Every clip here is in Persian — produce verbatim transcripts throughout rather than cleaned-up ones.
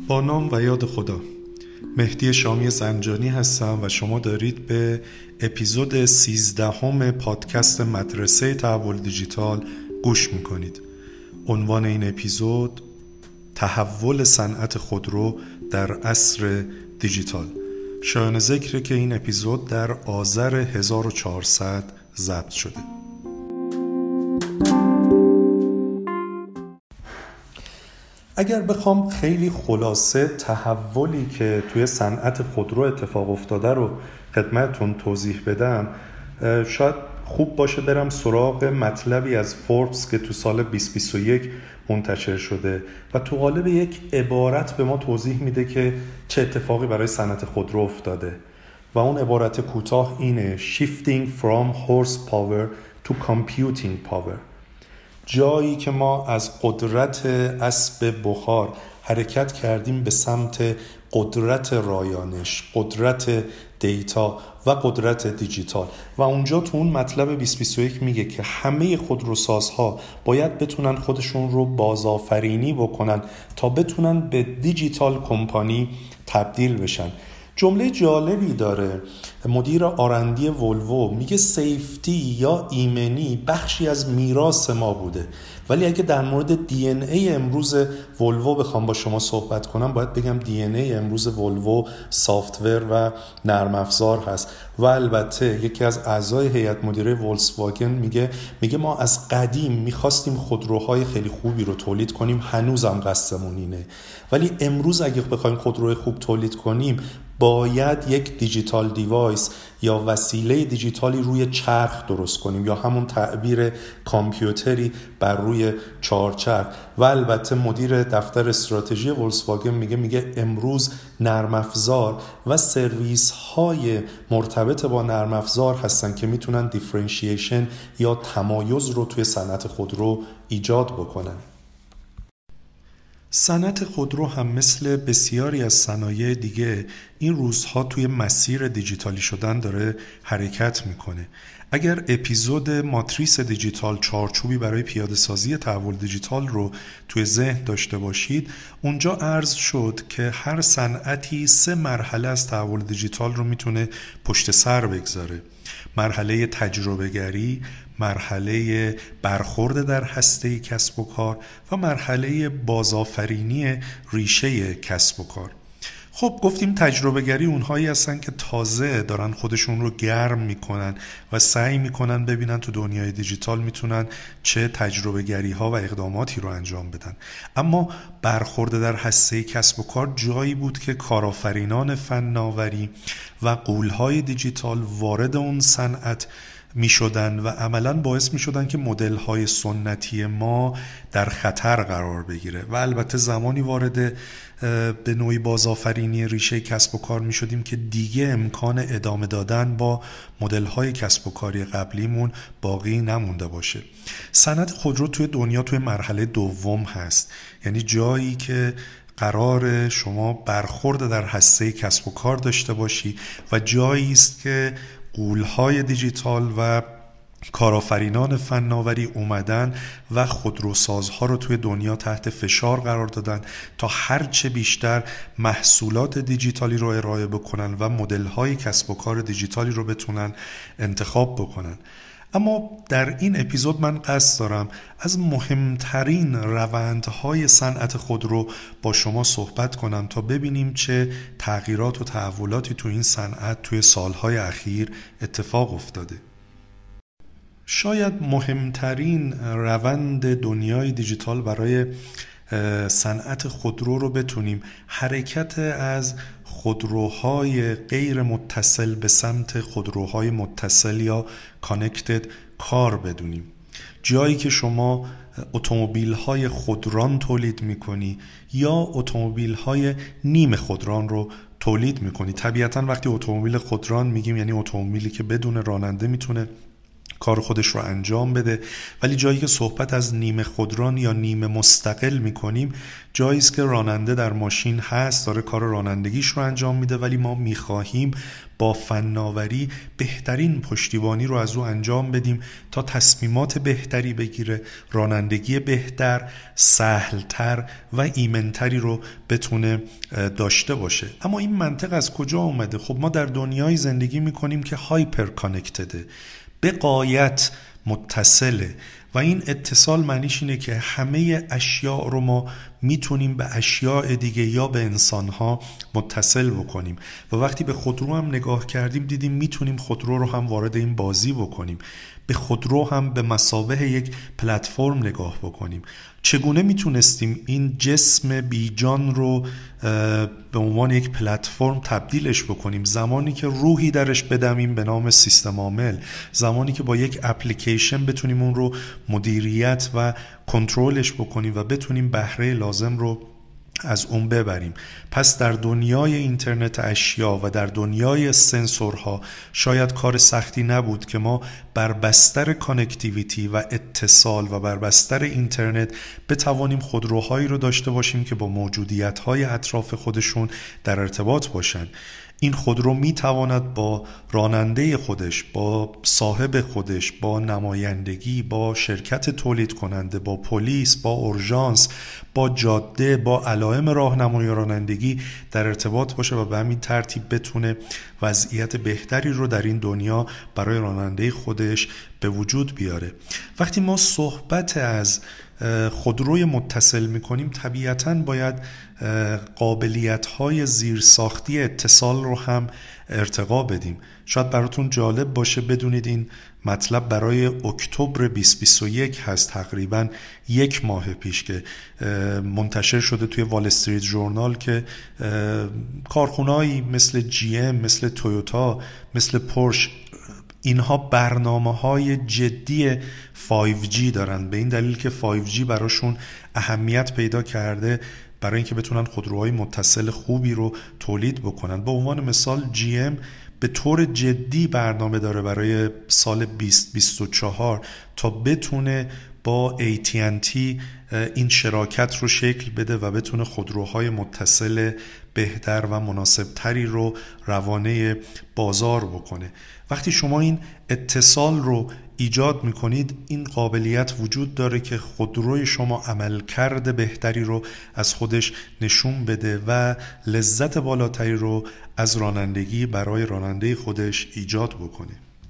با نام و یاد خدا. مهدی شامی زنجانی هستم و شما دارید به اپیزود سیزدهم پادکست مدرسه تحول دیجیتال گوش میکنید. عنوان این اپیزود تحول صنعت خودرو در عصر دیجیتال. شایان ذکره که این اپیزود در آذر هزار و چهارصد ضبط شده. اگر بخوام خیلی خلاصه تحولی که توی صنعت خودرو اتفاق افتاده رو خدمتتون توضیح بدم، شاید خوب باشه برم سراغ مطلبی از فوربس که تو سال بیست بیست و یک منتشر شده و تو قالب یک عبارت به ما توضیح میده که چه اتفاقی برای صنعت خودرو افتاده و اون عبارت کوتاه اینه: Shifting from horsepower to computing power. جایی که ما از قدرت اسب بخار حرکت کردیم به سمت قدرت رایانش، قدرت دیتا و قدرت دیجیتال. و اونجا تو اون مطلب بیست بیست و یک میگه که همه خودروسازها باید بتونن خودشون رو بازآفرینی بکنن تا بتونن به دیجیتال کمپانی تبدیل بشن. جمله جالبی داره مدیر آرندی ولوو، میگه سیفتی یا ایمنی بخشی از میراث ما بوده، ولی اگه در مورد دی ان ای امروز ولوو بخوام با شما صحبت کنم باید بگم دی ان ای امروز ولوو سافتور و نرم افزار هست. و البته یکی از اعضای هیئت مدیره ولکس واگن میگه میگه ما از قدیم میخواستیم خودروهای خیلی خوبی رو تولید کنیم، هنوزم قصدمون اینه، ولی امروز اگه بخوایم خودروی خوب تولید کنیم باید یک دیجیتال دیوایس یا وسیله دیجیتالی روی چرخ درست کنیم یا همون تعبیر کامپیوتری بر روی چهارچرخ. و البته مدیر دفتر استراتژی ولکس واگن میگه میگه امروز نرم افزار و سرویس های مرتبط با نرم افزار هستن که میتونن دیفرنشیشن یا تمایز رو توی صنعت خودرو ایجاد بکنن. صنعت خودرو هم مثل بسیاری از صنایع دیگه این روزها توی مسیر دیجیتالی شدن داره حرکت میکنه. اگر اپیزود ماتریس دیجیتال، چارچوبی برای پیاده سازی تحول دیجیتال رو توی ذهن داشته باشید، اونجا عرض شد که هر صنعتی سه مرحله از تحول دیجیتال رو میتونه پشت سر بگذاره: مرحله تجربه گری، مرحله برخورد در هسته کسب و کار و مرحله بازآفرینی ریشه کسب و کار. خب گفتیم تجربه گری اونهایی هستن که تازه دارن خودشون رو گرم میکنن و سعی میکنن ببینن تو دنیای دیجیتال میتونن چه تجربه گری ها و اقداماتی رو انجام بدن. اما برخورد در هسته کسب و کار جایی بود که کارآفرینان فناوری و غول‌های دیجیتال وارد اون صنعت می شدن و عملاً باعث می شدن که مدل های سنتی ما در خطر قرار بگیره. و البته زمانی وارد به نوعی بازآفرینی ریشه کسب و کار می شدیم که دیگه امکان ادامه دادن با مدل های کسب و کاری قبلیمون باقی نمونده باشه. صنعت خودرو توی دنیا توی مرحله دوم هست، یعنی جایی که قرار شما برخورد در هسته کسب و کار داشته باشی و جایی است که غول‌های دیجیتال و کارآفرینان فناوری اومدن و خودروسازها رو توی دنیا تحت فشار قرار دادن تا هرچه بیشتر محصولات دیجیتالی رو ارائه بکنن و مدل‌های کسب و کار دیجیتالی رو بتونن انتخاب بکنن. اما در این اپیزود من قصد دارم از مهمترین روندهای صنعت خودرو با شما صحبت کنم تا ببینیم چه تغییرات و تحولاتی تو این صنعت توی سالهای اخیر اتفاق افتاده. شاید مهمترین روند دنیای دیجیتال برای صنعت خودرو رو بتونیم حرکت از خودروهای غیر متصل به سمت خودروهای متصل یا کانکتد کار بدونیم. جایی که شما اتومبیل‌های خودران تولید می‌کنی یا اتومبیل‌های نیمه خودران رو تولید می‌کنی. طبیعتاً وقتی اتومبیل خودران میگیم یعنی اتومبیلی که بدون راننده میتونه کار خودش رو انجام بده. ولی جایی که صحبت از نیمه خودران یا نیمه مستقل میکنیم، جایی است که راننده در ماشین هست، داره کار رانندگیش رو انجام میده، ولی ما میخواهیم با فناوری بهترین پشتیبانی رو از او انجام بدیم تا تصمیمات بهتری بگیره، رانندگی بهتر، سهلتر و ایمنتری رو بتونه داشته باشه. اما این منطق از کجا اومده؟ خب ما در دنیای زندگی میکنیم که هایپر کانکتده، به غایت متصله، و این اتصال معنیش اینه که همه اشیاء رو ما میتونیم به اشیاء دیگه یا به انسانها متصل بکنیم. و وقتی به خودرو هم نگاه کردیم دیدیم میتونیم خودرو رو هم وارد این بازی بکنیم، به خودرو هم به مثابه یک پلتفرم نگاه بکنیم. چگونه میتونستیم این جسم بیجان رو به عنوان یک پلتفرم تبدیلش بکنیم؟ زمانی که روحی درش بدمیم به نام سیستم عامل، زمانی که با یک اپلیکیشن بتونیم اون رو مدیریت و کنترلش بکنیم و بتونیم بهره لازم رو از اون ببریم. پس در دنیای اینترنت اشیا و در دنیای سنسورها شاید کار سختی نبود که ما بر بستر کانکتیویتی و اتصال و بر بستر اینترنت بتوانیم خودروهایی رو داشته باشیم که با موجودیت‌های اطراف خودشون در ارتباط باشن. این خودرو میتواند با راننده خودش، با صاحب خودش، با نمایندگی، با شرکت تولید کننده، با پلیس، با اورژانس، با جاده، با علائم راهنمایی رانندگی در ارتباط باشه و به همین ترتیب بتونه وضعیت بهتری رو در این دنیا برای راننده خودش به وجود بیاره. وقتی ما صحبت از خودروی متصل میکنیم طبیعتاً باید قابلیت‌های زیرساختی اتصال رو هم ارتقا بدیم. شاید براتون جالب باشه بدونید این مطلب برای اکتبر بیست بیست و یک هست، تقریباً یک ماه پیش که منتشر شده توی وال استریت ژورنال که کارخونه‌ای مثل جی ام، مثل تویوتا، مثل پورش، اینها برنامه‌های جدی فایو جی دارن، به این دلیل که فایو جی براشون اهمیت پیدا کرده برای اینکه بتونن خودروهای متصل خوبی رو تولید بکنن. به عنوان مثال جی ام به طور جدی برنامه داره برای سال بیست بیست و چهار تا بتونه با ای تی ان تی این شراکت رو شکل بده و بتونه خودروهای متصل بهتر و مناسب تری رو روانه بازار بکنه. وقتی شما این اتصال رو ایجاد میکنید این قابلیت وجود داره که خودروی شما عملکرد بهتری رو از خودش نشون بده و لذت بالاتری رو از رانندگی برای راننده خودش ایجاد بکنه.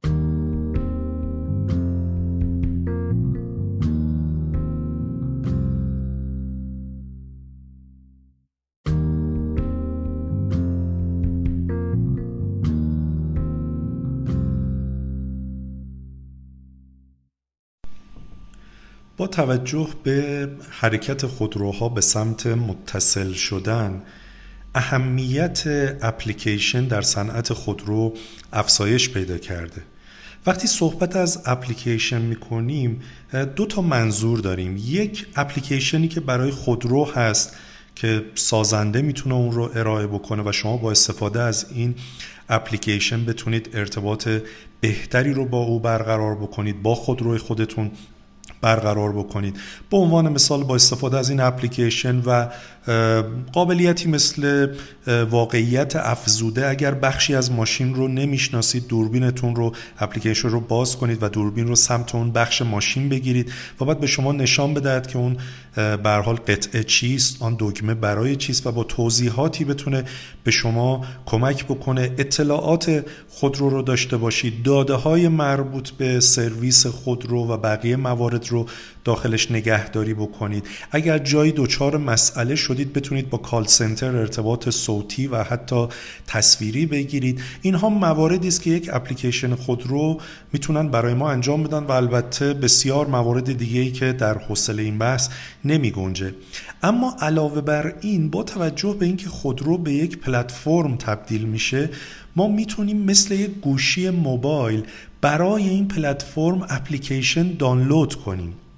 با توجه به حرکت خودروها به سمت متصل شدن، اهمیت اپلیکیشن در صنعت خودرو افزایش پیدا کرده. وقتی صحبت از اپلیکیشن میکنیم دو تا منظور داریم. یک، اپلیکیشنی که برای خودرو هست که سازنده میتونه اون رو ارائه بکنه و شما با استفاده از این اپلیکیشن بتونید ارتباط بهتری رو با او برقرار بکنید، با خودروی خودتون برقرار بکنید. به عنوان مثال با استفاده از این اپلیکیشن و قابلیتی مثل واقعیت افزوده، اگر بخشی از ماشین رو نمیشناسید دوربینتون رو اپلیکیشن رو باز کنید و دوربین رو سمت اون بخش ماشین بگیرید و بعد به شما نشان بدهد که اون به هر حال قطعه چیست، آن دکمه برای چیست و با توضیحاتی بتونه به شما کمک بکنه اطلاعات خودرو رو داشته باشید، داده های مربوط به سرویس خودرو و بقیه موارد رو داخلش نگهداری بکنید. اگر جایی دچار مسئله شدید بتونید با کال سنتر ارتباط صوتی و حتی تصویری بگیرید. اینها مواردی است که یک اپلیکیشن خودرو میتونن برای ما انجام بدن و البته بسیار موارد دیگه‌ای که در حوصله این بحث نمی گنجه. اما علاوه بر این، با توجه به اینکه خودرو به یک پلتفرم تبدیل میشه، ما میتونیم مثل یک گوشی موبایل برای این پلتفرم اپلیکیشن دانلود کنیم.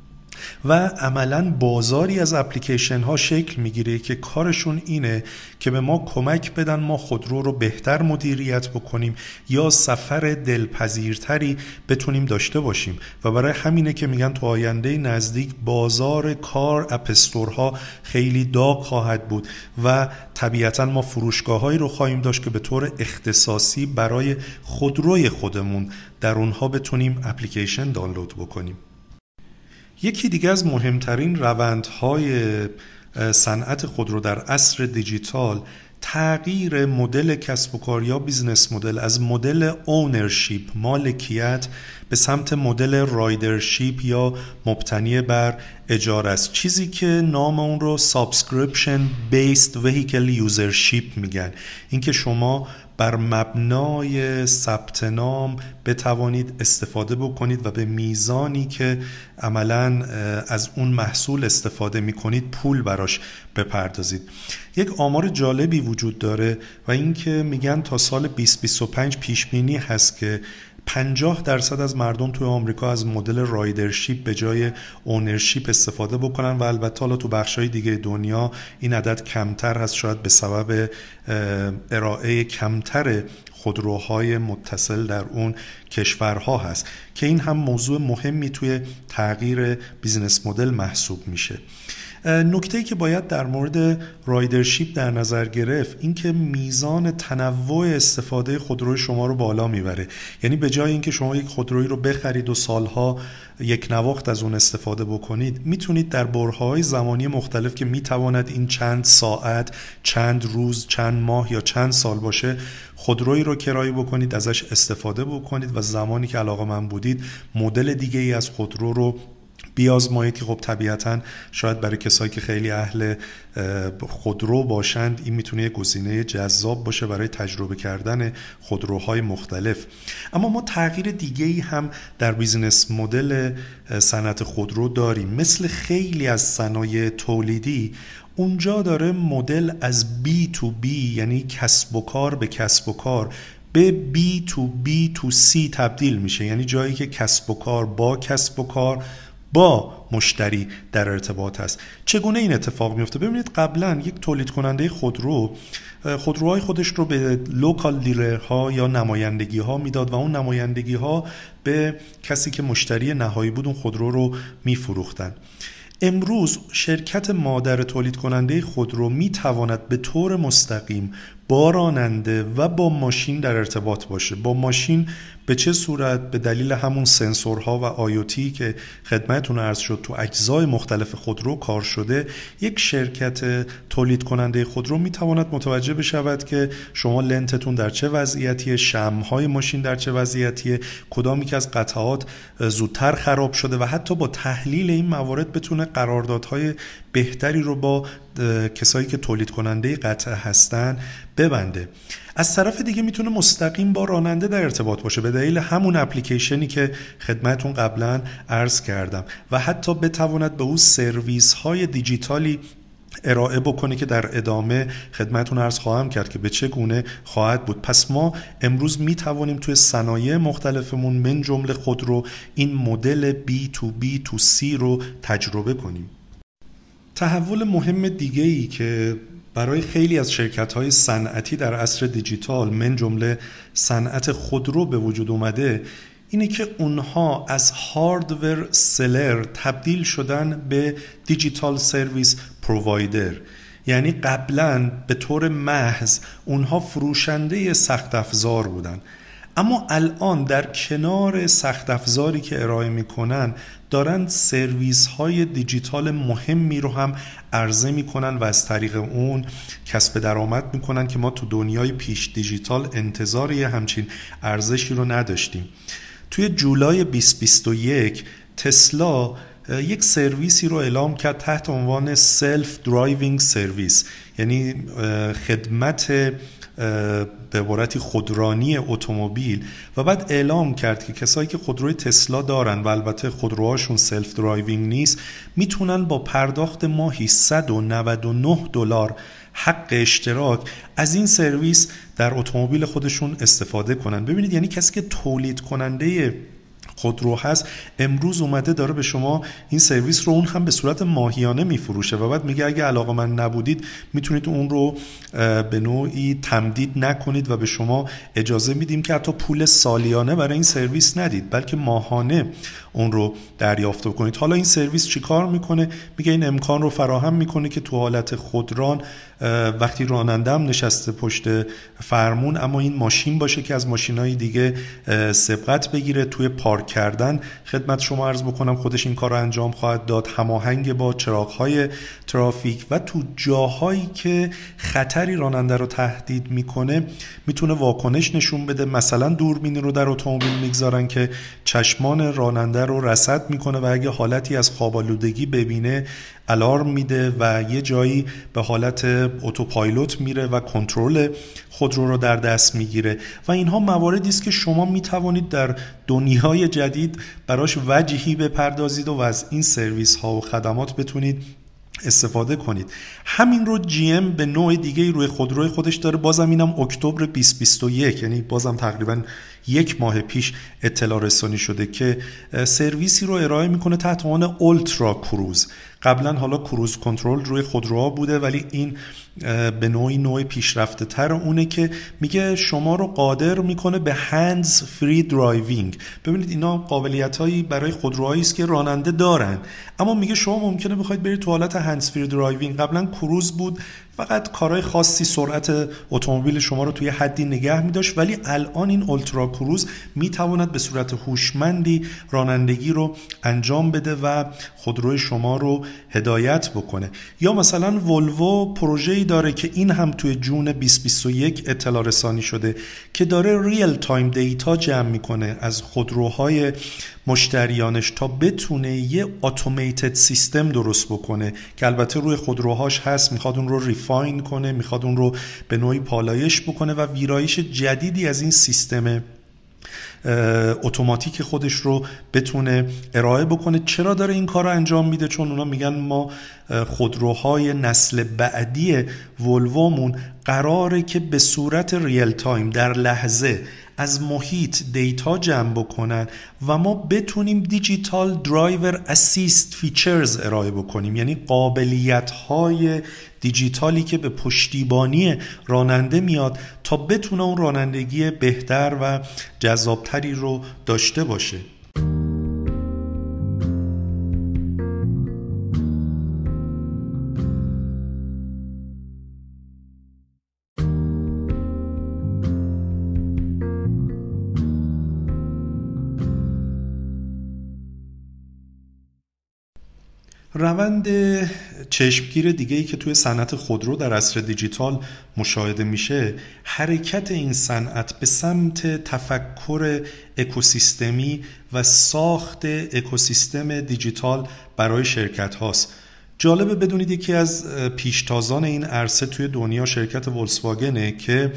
و عملاً بازاری از اپلیکیشن ها شکل میگیره که کارشون اینه که به ما کمک بدن ما خودرو رو بهتر مدیریت بکنیم یا سفر دلپذیرتری بتونیم داشته باشیم و برای همینه که میگن تو آینده نزدیک بازار کار اپستورها خیلی داغ خواهد بود و طبیعتاً ما فروشگاه‌هایی رو خواهیم داشت که به طور اختصاصی برای خودروی خودمون در اونها بتونیم اپلیکیشن دانلود بکنیم. یکی دیگه از مهمترین روندهای صنعت خودرو در عصر دیجیتال تغییر مدل کسب و کار یا بیزنس مدل از مدل اونرشیپ مالکیت به سمت مدل رایدرشیپ یا مبتنی بر اجاره است، چیزی که نام اون رو سابسکریپشن بیسد وهیکل یوزرشیپ میگن. اینکه شما بر مبنای ثبت نام بتوانید استفاده بکنید و به میزانی که عملاً از اون محصول استفاده میکنید پول براش بپردازید. یک آمار جالبی وجود داره و اینکه میگن تا سال بیست بیست و پنج پیش بینی هست که پنجاه درصد از مردم توی آمریکا از مدل رایدرشیپ به جای اونرشیپ استفاده بکنن و البته حالا تو بخشای دیگه دنیا این عدد کمتر هست، شاید به سبب ارائه کمتر خودروهای متصل در اون کشورها هست که این هم موضوع مهمی توی تغییر بیزنس مدل محسوب میشه. نکته‌ای که باید در مورد رایدرشیپ در نظر گرفت این که میزان تنوع استفاده خودروی شما رو بالا میبره. یعنی به جای اینکه شما یک خودرویی رو بخرید و سالها یک نواخت از اون استفاده بکنید، میتونید در برهه‌های زمانی مختلف که میتواند این چند ساعت، چند روز، چند ماه یا چند سال باشه، خودرویی رو کرایه بکنید، ازش استفاده بکنید و زمانی که علاقه‌مند بودید مدل دیگه‌ای از خودرو رو بیازمایید که خب طبیعتاً شاید برای کسایی که خیلی اهل خودرو باشند این میتونه یک گزینه جذاب باشه برای تجربه کردن خودروهای مختلف. اما ما تغییر دیگه‌ای هم در بیزینس مدل صنعت خودرو داریم. مثل خیلی از صنایع تولیدی اونجا داره مدل از بی تو بی یعنی کسب و کار به کسب و کار به بی تو بی تو سی تبدیل میشه. یعنی جایی که کسب و کار با کسب و کار با مشتری در ارتباط هست. چگونه این اتفاق میفته؟ ببینید قبلا یک تولید کننده خودرو خودروهای خودش رو به لوکال دیلرها یا نمایندگی ها میداد و اون نمایندگی ها به کسی که مشتری نهایی بود اون خودرو رو میفروختن. امروز شرکت مادر تولید کننده خودرو میتواند به طور مستقیم با راننده و با ماشین در ارتباط باشه. با ماشین به چه صورت؟ به دلیل همون سنسورها و آیوتی که خدمتتون عرض شد تو اجزای مختلف خودرو کار شده. یک شرکت تولید کننده خودرو میتواند متوجه بشود که شما لنتتون در چه وضعیتیه، شمع‌های ماشین در چه وضعیتیه، کدامی که از قطعات زودتر خراب شده و حتی با تحلیل این موارد بتونه قراردادهای بهتری رو با کسایی که تولید کننده قطعه هستن ببنده. از طرف دیگه میتونه مستقیم با راننده در ارتباط باشه به دلیل همون اپلیکیشنی که خدمتون قبلا عرض کردم و حتی بتواند به اون سرویس های دیجیتالی ارائه بکنه که در ادامه خدمتون عرض خواهم کرد که به چه گونه خواهد بود. پس ما امروز میتوانیم توی صنایع مختلفمون من جمله خودرو این مدل بی تو بی تو سی رو تجربه کنیم. تحول مهم دیگه‌ای که برای خیلی از شرکت‌های صنعتی در عصر دیجیتال من جمله صنعت خودرو به وجود اومده اینه که اونها از هاردور سلر تبدیل شدن به دیجیتال سرویس پرووایدر. یعنی قبلاً به طور محض اونها فروشنده سخت افزار بودن، اما الان در کنار سخت افزاری که ارائه میکنن دارن سرویس های دیجیتال مهمی رو هم عرضه میکنن و از طریق اون کسب درآمد میکنن که ما تو دنیای پیش دیجیتال انتظار یه همچین ارزشی رو نداشتیم. توی جولای بیست بیست و یک تسلا یک سرویسی رو اعلام کرد تحت عنوان سلف درایوینگ سرویس، یعنی خدمت به عبارتی خودرانی اتومبیل، و بعد اعلام کرد که کسایی که خودروی تسلا دارن و البته خودروهاشون سلف درایوینگ نیست میتونن با پرداخت ماهی صد و نود و نه دلار حق اشتراک از این سرویس در اتومبیل خودشون استفاده کنن. ببینید یعنی کسی که تولید کننده خودرو هست امروز اومده داره به شما این سرویس رو اون هم به صورت ماهیانه میفروشه و بعد میگه اگه علاقه‌مند نبودید میتونید اون رو به نوعی تمدید نکنید و به شما اجازه میدیم که حتی پول سالیانه برای این سرویس ندید بلکه ماهانه اون رو دریافت کنید. حالا این سرویس چیکار میکنه؟ میگه این امکان رو فراهم میکنه که تو حالت خودران وقتی راننده هم نشسته پشت فرمون اما این ماشین باشه که از ماشینای دیگه سبقت بگیره. توی پارک کردن خدمت شما عرض بکنم خودش این کار رو انجام خواهد داد، هماهنگ با چراغ‌های ترافیک و تو جاهایی که خطری راننده رو تهدید میکنه میتونه واکنش نشون بده. مثلا دوربینی رو در اتومبیل میگذارن که چشمان راننده رو رصد میکنه و اگه حالتی از خواب‌آلودگی ببینه الارم میده و یه جایی به حالت اتوپایلوت میره و کنترل خودرو رو در دست میگیره و اینها مواردی است که شما میتوانید در دنیای جدید براش وجهی بپردازید و از این سرویس ها و خدمات بتونید استفاده کنید. همین رو جی ام به نوع دیگه روی خودروی خودش داره. بازم اینم اکتبر بیست بیست و یک یعنی بازم تقریبا یک ماه پیش اطلاع رسانی شده که سرویسی رو ارائه میکنه تحت عنوان اولترا کروز. قبلا حالا کروز کنترل روی خودروها بوده ولی این به نوعی نوع پیشرفته تر اونه که میگه شما رو قادر میکنه به هندز فری درایوینگ. ببینید اینا قابلیت هایی برای خودروهایی است که راننده دارن اما میگه شما ممکنه بخواید برید تو حالت هندز فری درایوینگ. قبلا کروز بود فقط کارهای خاصی سرعت اتومبیل شما رو توی حدی نگه می‌داشت ولی الان این اولترا کروز میتواند به صورت هوشمندی رانندگی رو انجام بده و خودروی شما رو هدایت بکنه. یا مثلا ولوو پروژه‌ای داره که این هم توی جون بیست بیست و یک اطلاع رسانی شده که داره ریل تایم دیتا جمع میکنه از خودروهای مشتریانش تا بتونه یه اتوماتد سیستم درست بکنه که البته روی خودروهاش هست، میخواد اون رو ریفاین کنه، میخواد اون رو به نوعی پالایش بکنه و ویرایش جدیدی از این سیستم اتوماتیک خودش رو بتونه ارائه بکنه. چرا داره این کار رو انجام میده؟ چون اونا میگن ما خودروهای نسل بعدی ولوومون قراره که به صورت ریل تایم در لحظه از محیط دیتا جمع بکنن و ما بتونیم دیجیتال درایور اسیست فیچرز ارائه بکنیم، یعنی قابلیت های دیجیتالی که به پشتیبانی راننده میاد تا بتونه اون رانندگی بهتر و جذابتری رو داشته باشه. روند چشمگیر دیگه‌ای که توی صنعت خودرو در عصر دیجیتال مشاهده میشه حرکت این صنعت به سمت تفکر اکوسیستمی و ساخت اکوسیستم دیجیتال برای شرکت هاست. جالبه بدونید یکی از پیشتازان این عرصه توی دنیا شرکت ولکسواگنه که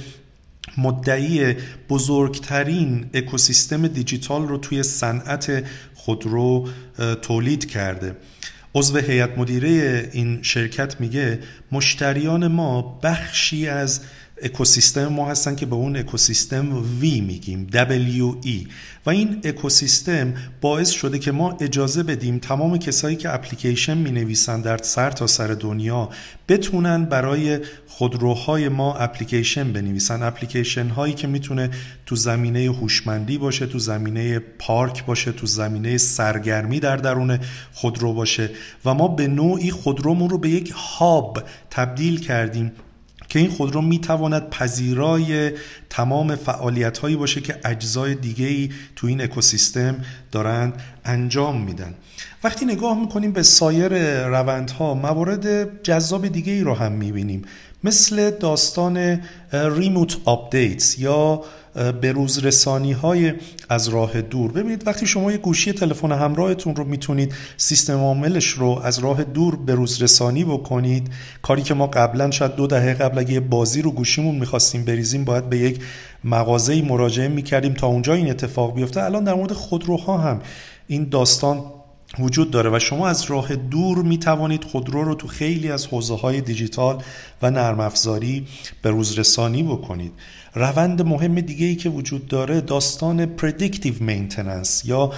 مدعی بزرگترین اکوسیستم دیجیتال رو توی صنعت خودرو تولید کرده. عضو هیئت مدیره این شرکت میگه مشتریان ما بخشی از اکوسیستم ما هستن که به اون اکوسیستم وی میگیم دبلیو ای و این اکوسیستم باعث شده که ما اجازه بدیم تمام کسایی که اپلیکیشن مینویسن در سر تا سر دنیا بتونن برای خودروهای ما اپلیکیشن بنویسن، اپلیکیشن هایی که میتونه تو زمینه هوشمندی باشه، تو زمینه پارک باشه، تو زمینه سرگرمی در درون خودرو باشه و ما به نوعی خودرومون رو به یک هاب تبدیل کردیم که این خودرو میتواند پذیرای تمام فعالیت‌هایی باشه که اجزای دیگه‌ای تو این اکوسیستم دارن انجام میدن. وقتی نگاه میکنیم به سایر روندها موارد جذاب دیگه‌ای رو هم میبینیم، مثل داستان ریموت آپدیتس یا بروز رسانی های از راه دور. ببینید وقتی شما یه گوشی تلفن همراهتون رو میتونید سیستم عاملش رو از راه دور بروز رسانی بکنید، کاری که ما قبلا شاید دو دهه قبل اگه یه بازی رو گوشیمون میخواستیم بریزیم باید به یک مغازه‌ای مراجعه میکردیم تا اونجا این اتفاق بیفته. الان در مورد خودروها هم این داستان وجود داره و شما از راه دور می توانید خودرو رو تو خیلی از حوزه‌های دیجیتال و نرم افزاری به روز رسانی بکنید. روند مهم دیگه ای که وجود داره داستان پردیکتیو مینتیننس یا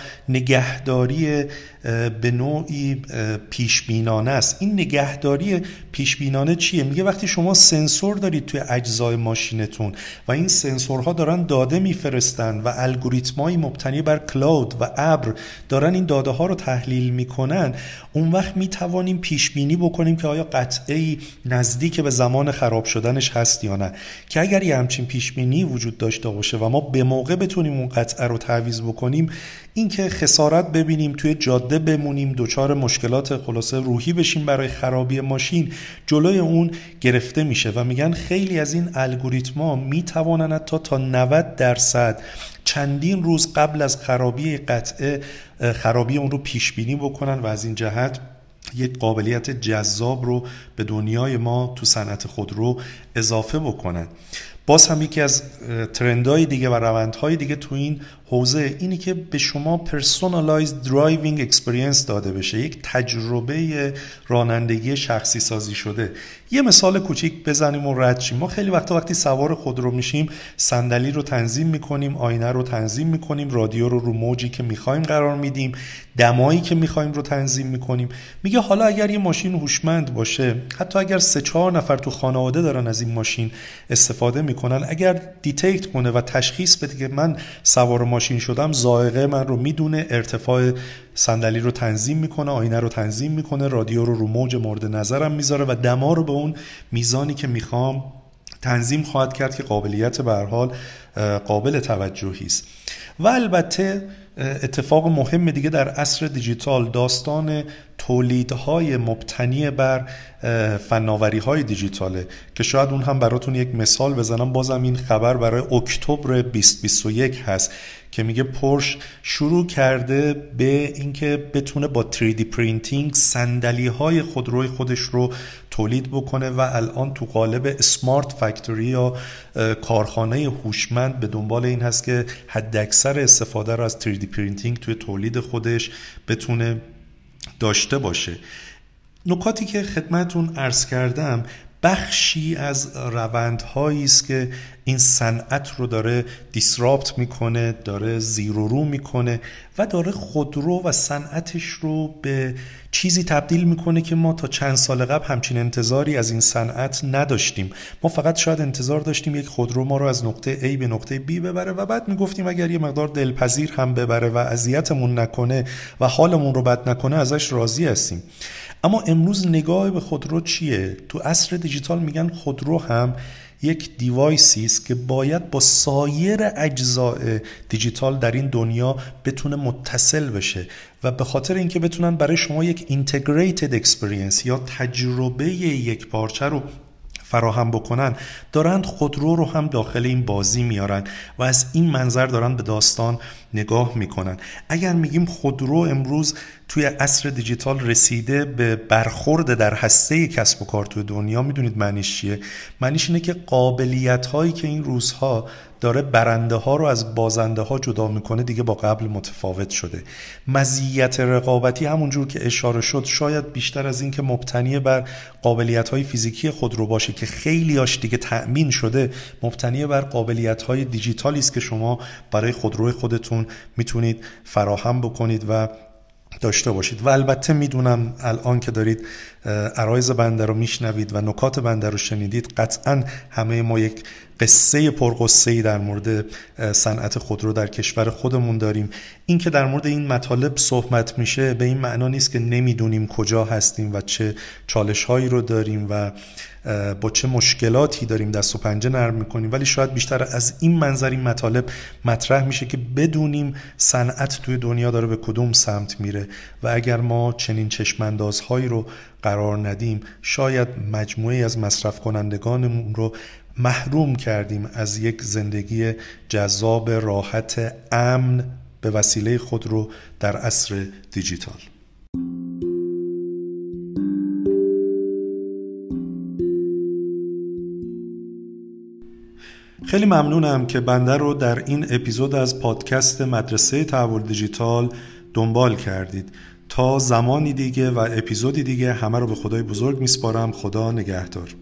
نگهداری به نوعی پیشبینانه است. این نگهداری پیشبینانه چیه؟ میگه وقتی شما سنسور دارید توی اجزای ماشینتون و این سنسورها دارن داده میفرستن و الگوریتمایی مبتنی بر کلاود و ابر دارن این داده ها رو تحلیل میکنن، اون وقت میتوانیم پیش بینی بکنیم که آیا قطعی نزدیک به زمان خراب شدنش هست یا نه، که اگر یه همچین پیش بینی وجود داشته باشه و ما به موقع بتونیم اون قطعه رو تعویض بکنیم، این که خسارت ببینیم، توی جاده بمونیم، دچار مشکلات خلاصه روحی بشیم برای خرابی ماشین، جلوی اون گرفته میشه. و میگن خیلی از این الگوریتما میتوانن تا تا نود درصد چندین روز قبل از خرابی قطعه خرابی اون رو پیش بینی بکنن و از این جهت یک قابلیت جذاب رو به دنیای ما تو صنعت خودرو اضافه بکنن. باز هم یکی از ترندهای دیگه و روندهای دیگه تو این حوزه اینی که به شما پرسونالایزد درایوینگ اکسپریانس داده بشه، یک تجربه رانندگی شخصی سازی شده. یه مثال کوچیک بزنیم و رد شیم. ما خیلی وقتا وقتی سوار خودرو میشیم صندلی رو تنظیم میکنیم، آینه رو تنظیم میکنیم، رادیو رو رو موجی که میخوایم قرار میدیم، دمایی که میخوایم رو تنظیم میکنیم. میگه حالا اگر یه ماشین هوشمند باشه، حتی اگر سه چهار نفر تو خانواده دارن از این ماشین استفاده میکنن، اگر دیتکت کنه و تشخیص بده که من سوار ماشین شدم، ذائقه من رو میدونه، ارتفاع صندلی رو تنظیم میکنه، آینه رو تنظیم میکنه، رادیو رو رو موج مورد نظرم میذاره و دما رو به اون میزانی که میخوام تنظیم خواهد کرد که قابلیت به هر حال قابل توجهی است. و البته اتفاق مهم دیگه در عصر دیجیتال داستان تولیدهای مبتنی بر فناوری‌های دیجیتاله که شاید اون هم براتون یک مثال بزنم. بازم این خبر برای اکتبر بیست بیست و یک هست که میگه پورش شروع کرده به اینکه بتونه با تری دی پرینتینگ صندلی‌های خودروی خودش رو تولید بکنه و الان تو قالب اسمارت فکتوری یا کارخانه هوشمند به دنبال این هست که حداکثر استفاده رو از تری دی پرینتینگ توی تولید خودش بتونه داشته باشه. نکاتی که خدمتون عرض کردم بخشی از روندهایی است که این صنعت رو داره دیسراپت میکنه، داره زیر و رو میکنه و داره خودرو و صنعتش رو به چیزی تبدیل میکنه که ما تا چند سال قبل همچین انتظاری از این صنعت نداشتیم. ما فقط شاید انتظار داشتیم یک خودرو ما رو از نقطه A به نقطه B ببره و بعد میگفتیم اگر یه مقدار دلپذیر هم ببره و اذیتمون نکنه و حالمون رو بد نکنه ازش راضی هستیم. اما امروز نگاه به خودرو چیه؟ تو عصر دیجیتال میگن خودرو هم یک دیوایسی است که باید با سایر اجزاء دیجیتال در این دنیا بتونه متصل بشه و به خاطر اینکه بتونن برای شما یک اینتگریتد اکسپریانس یا تجربه یک پارچه رو فراهم بکنن، دارند خودرو رو هم داخل این بازی میارن و از این منظر دارن به داستان نگاه میکنن. اگر میگیم خودرو امروز توی عصر دیجیتال رسیده به برخورد در هسته کسب و کار توی دنیا، میدونید معنیش چیه؟ معنیش اینه که قابلیت هایی که این روزها داره برنده ها رو از بازنده ها جدا میکنه دیگه با قبل متفاوت شده. مزیت رقابتی همونجور که اشاره شد شاید بیشتر از این که مبتنی بر قابلیت های فیزیکی خودرو باشه که خیلی هاش دیگه تأمین شده، مبتنی بر قابلیت های دیجیتالی است که شما برای خودروی خودتون میتونید فراهم بکنید و داشته باشید. و البته میدونم الان که دارید عرایض بنده رو میشنوید و نکات بنده رو شنیدید، قطعا همه ما یک قصه پرقصه‌ای در مورد صنعت خودرو در کشور خودمون داریم. این که در مورد این مطالب صحبت میشه به این معنا نیست که نمیدونیم کجا هستیم و چه چالش‌هایی رو داریم و با چه مشکلاتی داریم دست و پنجه نرم میکنیم، ولی شاید بیشتر از این منظر این مطالب مطرح میشه که بدونیم صنعت توی دنیا داره به کدوم سمت میره و اگر ما چنین چشماندازهایی رو قرار ندیم شاید مجموعه از مصرف کنندگانمون رو محروم کردیم از یک زندگی جذاب، راحت، امن به وسیله خودرو در عصر دیجیتال. خیلی ممنونم که بنده رو در این اپیزود از پادکست مدرسه تحول دیجیتال دنبال کردید. تا زمانی دیگه و اپیزودی دیگه همه رو به خدای بزرگ میسپارم. خدا نگهدار.